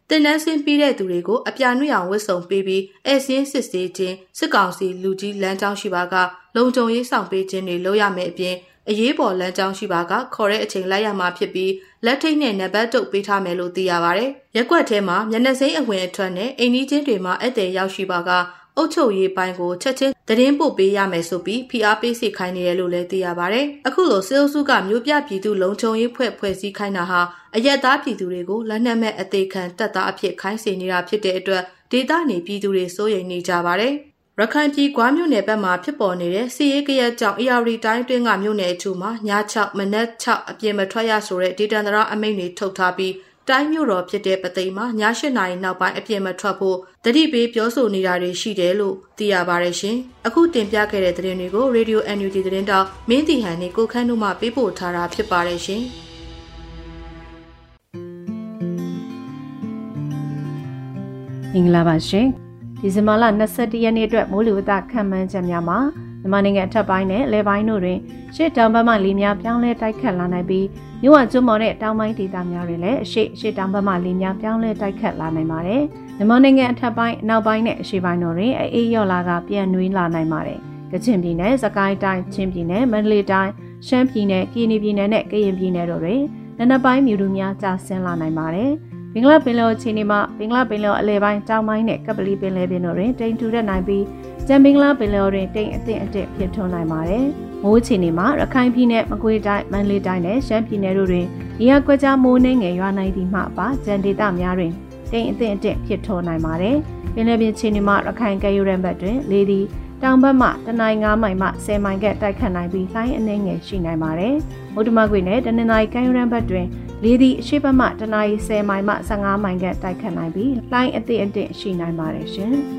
တင်နန်းစင်းပြီးတဲ့သူတွေကိုအပြာနွေအောင်ဝတ်စုံပေးပြီးအဲစင်းစစ်ဆေးခြင်းစစ်ကောင်စီလူကြီးလမ်းကြောင်းရှိပါကလုံခြုံရေးဆောင်ပေးခြင်းတွေလုပ်ရမယ်အပြင်အရေးပေါ်လမ်းကြောင်းရှိပါကခေါ်တဲ့အချိန်လိုက်ရမှာဖြစ်ပြီးလက်ထိတ်နဲ့နံပါတ်တုပ်ပေးထားမယ်လို့သိရပါတယ်။ရက်ကွက်ထဲမှာမျက်နှာစိမ်းအဝင်အထွက်နဲ့အိမ်နီးချင်းတွေမှာဧည့်သည်ရောက်ရှိပါကအုပ်ချုပ်ရေးပိုင်းကိုချက်ချင်းသတင်းပို့ပေးရမယ်ဆိုပြီးဖိအားပေးစေခိုင်းနေတယ်လို့လည်းသိရပါတယ်။အခုလိုစစ်အုပ်စုကမြို့ပြပြည်သူလုံခြုံရေးဖွဲ့စည်းခိုင်းတာဟာအရက်သားပြည်သူတွေကိုလက်နက်မဲ့အသေးခံတပ်သားအဖြစ်ခိုင်းစေနေတာဖြစ်တဲ့အတွက်ဒေသနေပြည်သူတွေစိုးရိမ်နေကြပါတယ်။ရခိုင်ပြည်ကွာမြို့နယ်ဘက်မှာဖြစ်ပေါ်နေတဲ့စီရေးကရက်ကြောင့် AR တိုင်းအတွင်းကမြို့နယ်အချို့မှာည6မနက်6အပြင်မထွက်ရဆိုတဲ့ဒေသန္တရအမိန့်တွေထုတ်ထားပြီးတိုင်းမြို့တော်ဖြစ်တဲ့ပသိမ်မှာည8နာရီနောက်ပိုင်းအပြင်မထွက်ဖို့တတိပေးပြောဆိုနေတာတွေရှိတယ်လို့သိရပါတယ်ရှင်။အခုတင်ပြခဲ့တဲ့သတင်းတွေကို Radio NUG သတင်းတောက်မင်းတီဟန်နဲ့ကိုခန့်တို့မှပေးပို့ထားတာဖြစ်ပါတယ်ရှင်။မင်္ဂလာပါရှင်။ဒီဇင်ဘာလ22ရက်နေ့အတွက်မိုးလေဝသခန့်မှန်းချက်များမှာမြန်မာနိုင်ငံအထက်ပိုင်းနဲ့အလယ်ပိုင်းတို့တွင်ရှေ့တောင်ဘက်မှလေများပြောင်းလဲတိုက်ခတ်လာနိုင်ပြီးမြို့ဝကျွန်းပေါ်နဲ့တောင်ပိုင်းဒေသများတွင်လည်းရှေ့တောင်ဘက်မှလေများပြောင်းလဲတိုက်ခတ်လာနိုင်ပါတယ်။မြန်မာနိုင်ငံအထက်ပိုင်းအနောက်ပိုင်းနဲ့အရှေ့ပိုင်းတို့တွင်အေးရော့လာကပြန်နွေးလာနိုင်ပါတယ်။ကချင်ပြည်နယ်၊စကိုင်းတိုင်း၊ချင်းပြည်နယ်၊မန္တလေးတိုင်း၊ရှမ်းပြည်နယ်၊ကရင်ပြည်နယ်နဲ့ကရင်ပြည်နယ်တို့တွင်နံနက်ပိုင်းမြူတူများကျဆင်းလာနိုင်ပါတယ်။ဘင်္ဂလားပင်လယ်အခြေအနေမှာဘင်္ဂလားပင်လယ်အလယ်ပိုင်းတောင်ပိုင်းနဲ့ကပ္ပလီပင်လယ်ပြင်တို့တွင်တိမ်ထူထပ်နိုင်ပြီးကျန်ဘင်္ဂလားပင်လယ်တွင်တိမ်အထက်ဖြစ်ထွန်းနိုင်ပါတယ်။မိုးအခြေအနေမှာရခိုင်ပြည်နယ်၊မကွေးတိုင်း၊မန္တလေးတိုင်းနဲ့ရှမ်းပြည်နယ်တို့တွင်နေရာကွက်ကြားမိုးနှင်းငယ်ရွာနိုင်သည့်မှပါကျန်ဒေသများတွင်တိမ်အထက်ဖြစ်ထွန်းနိုင်ပါတယ်။ပင်လယ်ပြင်အခြေအနေမှာရခိုင်ကမ်းရိုးတန်းဘက်တွင်လေသည်တောင်ဘက်မှတနင်္ဂနွေ9မိုင်မှ10မိုင်ကတိုက်ခတ်နိုင်ပြီးလှိုင်းအနှဲငယ်ရှိနိုင်ပါတယ်။မုဒ္ဓမကွေနဲ့တနင်္သာရီကမ်းရိုးတန်းဘက်တွင်လေသည်အရှေ့ဘက်မှတနင်္လာရီ10မိုင်မှ15မိုင်ကတိုက်ခတ်နိုင်ပြီးလှိုင်းအသင့်ရှိနိုင်ပါတယ်ရှင်။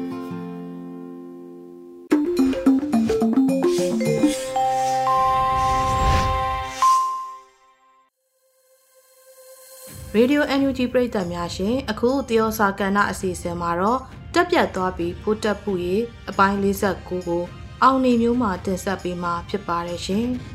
Radio NUG ပရိသတ်များရှင်အခုတယောစာကဏ္ဍအစီအစဉ်မှာတော့တက်ပြတ်သွားပြီးဖို့တက်ဖို့ရေအပိုင်း49ကိုအောင်နေမျိုးမှာတင်ဆက်ပေးမှာဖြစ်ပါတယ်ရှင်။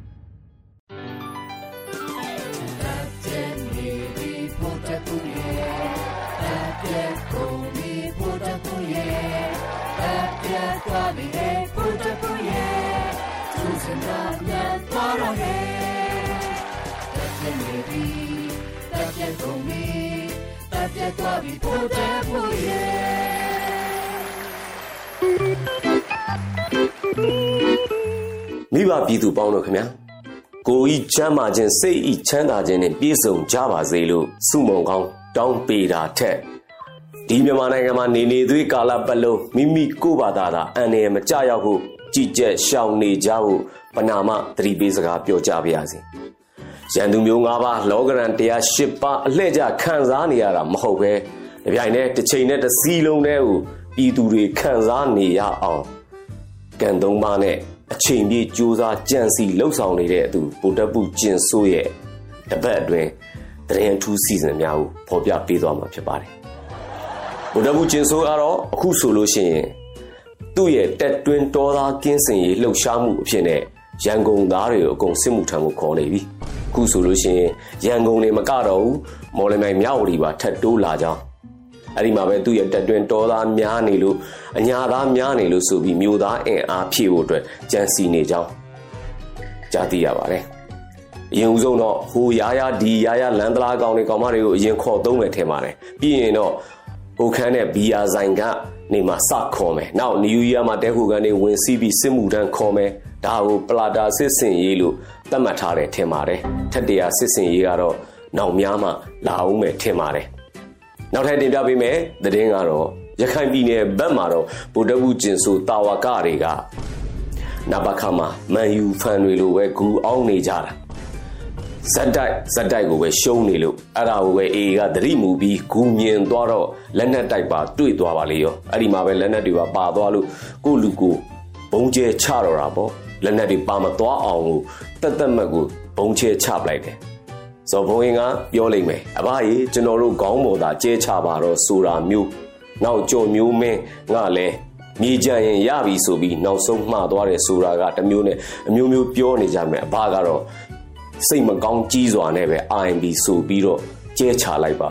မိဘပြည်သူပေါင်းတို့ခင်ဗျာကိုဤချမ်းသာခြင်းစိတ်ဤချမ်းသာခြင်းနဲ့ပြည့်စုံကြပါစေလို့ဆုမွန်ကောင်းတောင်းပေးတာထက်ဒီမြန်မာနိုင်ငံမှာနေသွေးကာလပတ်လုံးမိမိကိုယ်ဘာသာအန္တရာယ်မကြရောက်ဖို့ကြည်ကြက်ရှောင်နေကြဖို့ပနာမသတိပေးစကားပြောကြပါရစေရန်သူမျိုး၅ပါးလောကရန်108ပါးအလှည့်ကျခံစားနေရတာမဟုတ်ပဲဒီပြိုင်နဲ့တစ်ချိန်နဲ့တစ်စီးလုံးတည်းကိုပြည်သူတွေခံစားနေရအောင်ကံသုံးပါးနဲ့အချိန်ပြည့်ကြိုးစားကြံစီလှုပ်ဆောင်နေတဲ့အသူဗိုလ်တပ်ပုကျင်ဆိုးရဲ့တပတ်အတွင်းသတင်းထူးစီစဉ်များကိုဖော်ပြပေးသွားမှာဖြစ်ပါတယ်ဗိုလ်တပ်ပုကျင်ဆိုးကတော့အခုဆိုလို့ရှိရင်သူ့ရဲ့တက်တွင်းတော်သားကင်းစင်ရေးလှုပ်ရှားမှုအဖြစ်နဲ့ရန်ကုန်သားတွေကိုအကုန်စစ်မှုထမ်းကိုခေါ်နေပြီအခုဆိုလို့ရှိရင်ရန်ကုန်နေမကတော့ဘူးမော်လမြိုင်မြောက်ဝတီပါထပ်တိုးလာကြောင်းအဲ့ဒီမှာပဲသူ့ရဲ့တက်တွင်တော်သားများနေလို့အညာသားများနေလို့ဆိုပြီးမြို့သားအင်အားဖြည့်ဖို့အတွက်ကြံစီနေကြောင်းကြားသိရပါတယ်အရင်ဦးဆုံးတော့ဟိုရာရာဒီရာရာလန်တလားကောင်တွေကောင်မတွေကိုအရင်ခေါ်သုံးမယ်ထင်ပါတယ်ပြီးရင်တော့ဟိုခန်းနဲ့ဘီယာဆိုင်ကနေမှစခေါ်မယ်နောက်နယူးရီးယားမှာတဲခုကန်တွေဝင်စီးပြီးစစ်မှုထမ်းခေါ်မယ်ဒါကိုပလာတာစစ်စင်ရေးလို့သတ်မှတ်ထားတယ်ထင်ပါတယ်ထက်တရားစစ်စင်ရေးကတော့နောက်များမှလာအောင်မယ်ထင်ပါတယ်နောက်ထပ်တင်ပြပေးမယ်သတင်းကတော့ရခိုင်ပြည်နယ်ဘက်မှာတော့ဗိုလ်တပ်ပုကျင်ဆိုတာဝကတွေကနဘခမှာမန်ယူဖန်တွေလိုပဲဂူအောင်နေကြတာဇက်တိုက်ကိုပဲရှုံးနေလို့အဲ့ဒါကိုပဲအေကသတိမူပြီးဂူမြင်သွားတော့လက်နက်တိုက်ပါတွေ့သွားပါလေရောအဲ့ဒီမှာပဲလက်နက်တွေပါသွားလို့ကိုလူကိုဘုံကျဲချတော့တာပေါ့လက်နက်တွေပါမသွားအောင်ကိုတက်မှတ်ကိုဘုံကျဲချပလိုက်တယ်ဇော်ဘုံရင်ကပြောလိုက်မယ်အဘကြီးကျွန်တော်တို့ခေါင်းပေါ်သာကျဲချပါတော့ဆိုတာမျိုးနောက်ကြော်မျိုးမင်းငါလည်းမြေကြရင်ရပြီဆိုပြီးနောက်ဆုံးမှားသွားတယ်ဆိုတာကတမျိုးနဲ့အမျိုးမျိုးပြောနေကြမယ်အဘကတော့စိတ်မကောင်းကြီးစွာနဲ့ပဲ IMB ဆိုပြီးတော့ကျဲချလိုက်ပါရော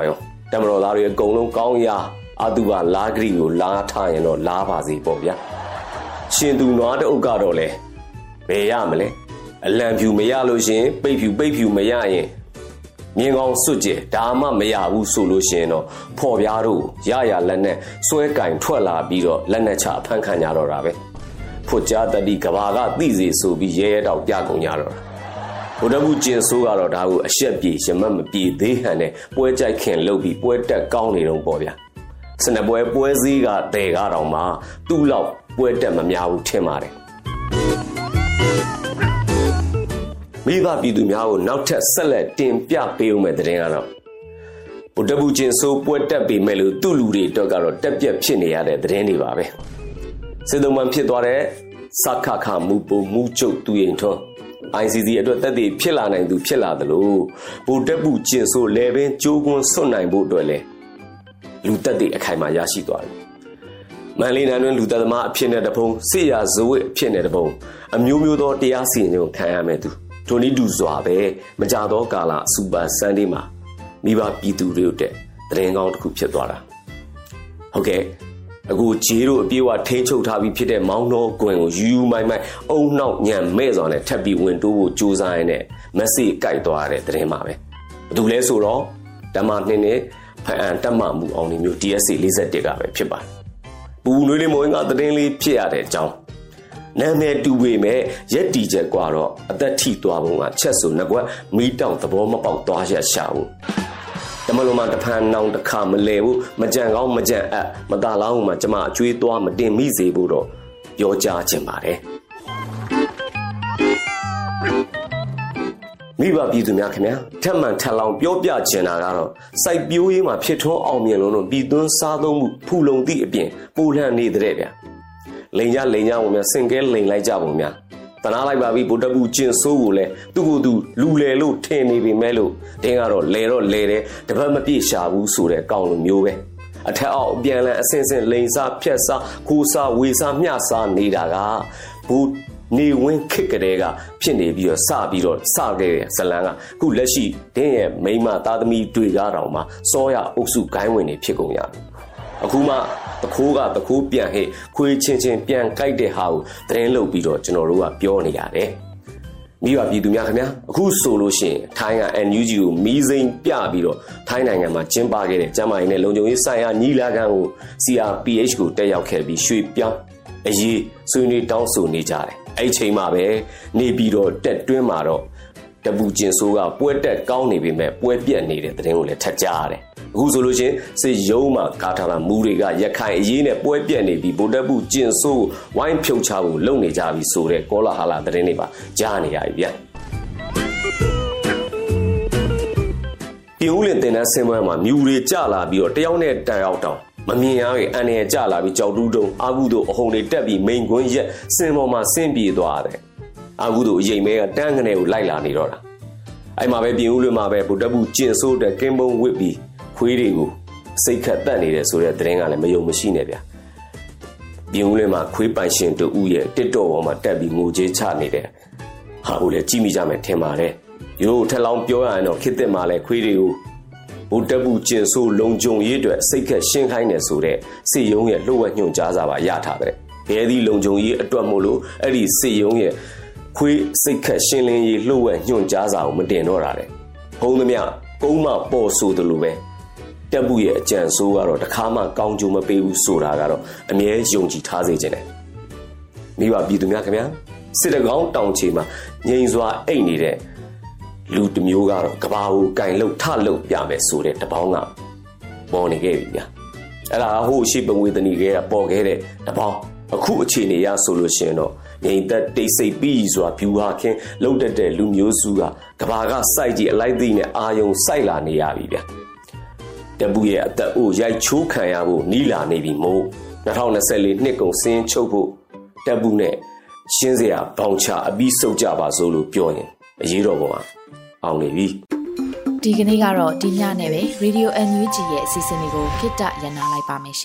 တမတော်သားတွေအကုန်လုံးကောင်းရာအတုပါလာဂရီကိုလာထားရင်တော့လာပါစေပေါ့ဗျာရှင်သူနွားတအုပ်ကတော့လေဘယ်ရမလဲအလံဖြူမရလို့ရှင်ပိတ်ဖြူမရရင်မြင်းကောင်းစွတ်ကျဲဒါမှမရဘူးဆိုလို့ရှင်တော့ဖော်ပြားတို့ရလက်နဲ့စွဲကင်ထွက်လာပြီးတော့လက်နဲ့ချအဖမ်းခံကြတော့တာပဲဖွတ်ကြားတတိကဘာကသိစေဆိုပြီးရဲတော့ပြကုန်ကြတော့ဘုဒ္ဓဘုကျင်ဆိုးကတော့ဒါကိုအရှက်ပြေရမတ်မပြေသေးဟန်နဲ့ပွဲကြိုက်ခင်လှုပ်ပြီးပွဲတက်ကောင်းနေတော့ပေါ့ဗျာစနပွဲစည်းကတဲကားတော်မှာသူ့လောက်ပွဲတက်မများဘူးထင်ပါတယ်မိဘပြည်သူများကိုနောက်ထပ်ဆက်လက်တင်ပြပေးဦးမယ်တဲ့ရင်ကတော့ဘုဒ္ဓဘုကျင်ဆိုးပွဲတက်ပေမဲ့လို့သူ့လူတွေတော့ကတော့တက်ပြက်ဖြစ်နေရတဲ့တဲ့ရင်တွေပါပဲစစ်သုံးမှဖြစ်သွားတဲ့စခခမူပုံမူချုပ်သူရင်ထွန်း ICC အတွက်တက်တည်ဖြစ်လာနိုင်သူဖြစ်လာသလိုဗိုလ်တပ်ဘူးကျင်ဆိုလေပင်ကျိုးကွန်းဆွတ်နိုင်ဖို့အတွက်လဲလူတက်တည်အခိုင်အမာရရှိသွားတယ်။မန္တလေးတိုင်းတွင်လူသက်သမားအဖြစ်နဲ့တပုံစစ်ရာဇဝတ်အဖြစ်နဲ့တပုံအမျိုးမျိုးသောတရားစီရင်ကိုခံရမယ်သူဒိုနီဒူစွာပဲမကြသောကာလစူပါဆန်ဒေးမှာမိဘပြည်သူတွေတဲ့သတင်းကောင်းတစ်ခုဖြစ်သွားတာ။ဟုတ်ကဲ့အခုဂျေးတို့အပြေးဝထိန်းချုပ်ထားပြီးဖြစ်တဲ့မောင်းနှောကွင်ကိုယူမိုင်းအုံနှောက်ညံမဲ့စွာနဲ့ထပ်ပြီးဝင်တိုးဖို့ကြိုးစားရတဲ့မက်ဆေ့ကိုက်သွားတဲ့သတင်းပါပဲဘာလို့လဲဆိုတော့ဓမ္မနှစ်နဲ့ဖန်အန်တက်မှမှုအောင်နေမျိုး DSC 41ကပဲဖြစ်ပါတယ်ပူနွေးလေးမွေးကသတင်းလေးဖြစ်ရတဲ့အကြောင်းနာမည်တူပေမဲ့ရက်တီချက်กว่าတော့အသက်ထိသွားပုံကချက်ဆိုငကွက်မီးတောင်သဘောမပေါက်သွားရရှာဘူးတမလုံးမတဖန်နောင်တစ်ခါမလဲဘူးမကြံကောင်းမကြံအပ်မตาလောင်းမှကျမအကျွေးသွားမတင်မိစေဖို့တော့ပြောကြားခြင်းပါတယ်မိဘပြည်သူများခင်ဗျာထက်မှန်ထက်လောင်ပြောပြခြင်းတာကတော့စိုက်ပျိုးရေးမှာဖြစ်ထွန်းအောင်မြင်လို့ပြည်သွန်းစားသုံးမှုဖူလုံသည့်အပြင်ပူလန့်နေတဲ့ဗျာလိန်ကြဝင်များစင်ကဲလိန်လိုက်ကြပုံများတနာလိုက်ပါပြီဗုဒ္ဓဘုကျင်ဆိုးကိုလည်းသူ့ကိုယ်သူလူလေလို့ထင်နေပြီမဲ့လို့တင်းကတော့လဲတော့လဲတယ်တပတ်မပြည့်ရှာဘူးဆိုတဲ့ကောင်းလိုမျိုးပဲအထက်အောက်ပြန်လည်အစင်စင်လိန်စားဖြက်စားခိုးစားဝေစားမျှစားနေတာကဘူနေဝင်းခစ်ကလေးကဖြစ်နေပြီးတော့စခဲ့တဲ့ဇလန်းကခုလက်ရှိတင်းရဲ့မိန်းမသားသမီးတွေကားတောင်မှစောရအုပ်စုဂိုင်းဝင်နေဖြစ်ကုန်ရအခုမှတခိုးပြန်ဟဲ့ခွေးချင်းပြန်ကြိုက်တဲ့ဟာကိုသတင်းလုပ်ပြီးတော့ကျွန်တော်တို့ကပြောနေရတယ်မိဘပြည်သူများခင်ဗျာအခုဆိုလို့ရှိရင်ထိုင်းက NUG ကိုမီးစိမ်းပြပြီးတော့ထိုင်းနိုင်ငံမှာကျင်းပခဲ့တဲ့ကျန်းမာရေးနဲ့လုံခြုံရေးဆိုင်ရာညီလာခံကို CRPH ကိုတက်ရောက်ခဲ့ပြီးရွှေပြောင်းအရေးဆွေးနွေးတောင်းဆိုနေကြတယ်အဲ့ချိန်မှာပဲနေပြီးတော့တက်တွင်းမှာတော့တပူကျင်ဆိုးကပွဲတက်ကောင်းနေပေမဲ့ပွဲပြက်နေတဲ့သတင်းကိုလည်းထပ်ကြားရတယ်အခုဆိုလို့ချင်းစစ်ရုံးမှာကာထာလာမူတွေကရခိုင်အရေးနဲ့ပွဲပြက်နေပြီးဗိုလ်တပ်ဘူးကျင်ဆိုးဝိုင်းဖြုတ်ချဖို့လုပ်နေကြပြီဆိုတဲ့ကောလာဟလာသတင်းတွေပါကြားနေရပြီဗျပြင်ဦးလင်တင်တဲ့ဆင်းပွဲမှာမြူတွေကြလာပြီးတော့တယောက်နဲ့တန်ရောက်တောင်မမြင်ရရဲ့အန်ရကြလာပြီးကြောက်တူးတုံအာဟုတို့အဟုန်တွေတက်ပြီးမိန်ခွန်းရက်စင်ပေါ်မှာဆင်းပြေသွားတယ်အာဟုတို့အရင်မဲကတန်းကနေကိုလိုက်လာနေတော့တာအဲ့မှာပဲပြင်ဦးလွင်မှာပဲဗုဒ္ဓဘူးကျင်ဆိုးတဲ့ကင်းပုံဝစ်ပြီးခွေးတွေကိုစိတ်ခတ်တက်နေတယ်ဆိုတဲ့သတင်းကလည်းမယုံမရှိနဲ့ဗျာပြင်ဦးလွင်မှာခွေးပိုင်ရှင်တို့ရဲ့ TikTok ပေါ်မှာတက်ပြီးငိုကြေးချနေတယ်ဟာကိုလည်းကြည့်မိကြမယ်ထင်ပါတယ်ရိုးထက်လောင်းပြောရရင်တော့ခေတ်သစ်မှာလည်းခွေးတွေကိုဗုဒ္ဓဘူးကျင်ဆိုးလုံကြုံရေးအတွက်စိတ်ခက်ရှင်းခိုင်းတယ်ဆိုတဲ့စစ်ရုံးရဲ့လှုပ်ဝက်ညွှန်ကြားစာပါရထားတယ်ဘယ်ဒီလုံကြုံရေးအတွက်မို့လို့အဲ့ဒီစစ်ရုံးရဲ့ခွေးစိတ်ခက်ရှင်းလင်းရေးလှုပ်ဝက်ညွှန်ကြားစာကိုမတင်တော့တာတဲ့ဘုံသမျှကုန်းမပေါ်ဆိုတယ်လို့ပဲတက်ဘူးရဲ့အကြံဆိုးကတော့တခါမှကောင်းကျိုးမပေးဘူးဆိုတာကတော့အမြဲယုံကြည်ထားစေခြင်းတယ်မိဘပြည်သူများခင်ဗျာစစ်တကောင်းတောင်ချေမှာငြိမ်စွာအိတ်နေတဲ့လူတစ်မျိုးကတော့ကဘာကိုကင်လို့ထလို့ပြမယ်ဆိုတဲ့တပေါင်းကပေါ်နေခဲ့ပြီဗျာအဲ့ဒါဟိုရှိပငွေတဏီကပေါ်ခဲ့တဲ့တပေါင်းအခုအခြေအနေရဆိုလို့ရှိရင်တော့ငြိမ်သက်တိတ်ဆိတ်ပြီးစွာဖြူဟာခင်းလှုပ်တတ်တဲ့လူမျိုးစုကကဘာကစိုက်ကြည့်အလိုက်သိနဲ့အာယုံစိုက်လာနေရပြီဗျာတပူရဲ့အသက်အိုးရိုက်ချိုးခံရဖို့နီးလာနေပြီမို့2024နှစ်ကုန်စင်းချုပ်ဖို့တပူနဲ့ရှင်းစရာဘောင်ချအပြီးစုပ်ကြပါစို့လို့ပြောရင်အရေးတော်ပုံအောင်နေပြီဒီကနေ့ကတော့ဒီညနဲ့ပဲ Radio NUG ရဲ့အစီအစဉ်လေးကိုခਿੱတရနာလိုက်ပါမယ်ရှင်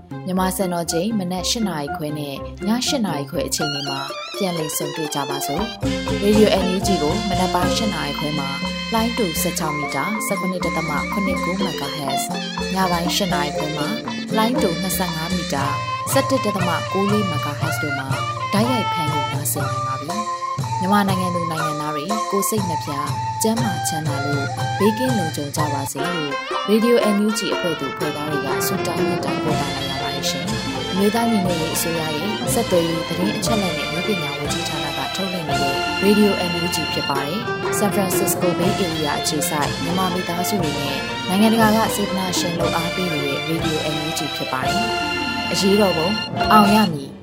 မြန်မာစံတော်ချိန်မနက်၈နာရီခွဲနဲ့ည8နာရီခွဲအချိန်တွေမှာပြန်လည်ဆုံတွေ့ကြပါစို့။ Radio NUG ကိုမနက်ပိုင်း8နာရီခွဲမှာလိုင်းတူ16မီတာ 19.89 MHz ညပိုင်း8နာရီခွဲမှာလိုင်းတူ25မီတာ 17.94 MHz တို့မှာဓာတ်ရိုက်ဖမ်းလို့နားဆင်နိုင်ပါပြီ။မြန်မာနိုင်ငံသူနိုင်ငံသားတွေကိုစိတ်နှပြကျန်းမာချမ်းသာလို့ဘေးကင်းလုံခြုံကြပါစေလို့ Radio NUG အဖွဲ့သူဖွဲ့သားတွေကဆုတောင်းမေတ္တာပို့သလာရပါတယ်ရှင်။အမျိုးသားညီညွတ်ရေးအစိုးရရဲ့စက်သွေးရေးသတင်းအချက်အလက်နဲ့လူပညာဝန်ကြီးဌာနကထုတ်လွှင့်နေတဲ့ Radio NUG ဖြစ်ပါတယ်။ San Francisco Bay Area အခြေစိုက်မြန်မာမိသားစုတွေနဲ့နိုင်ငံတကာကစေတနာရှင်လို့အားပေးနေတဲ့ Radio NUG ဖြစ်ပါတယ်။အရေးတော်ပုံအောင်ရမည်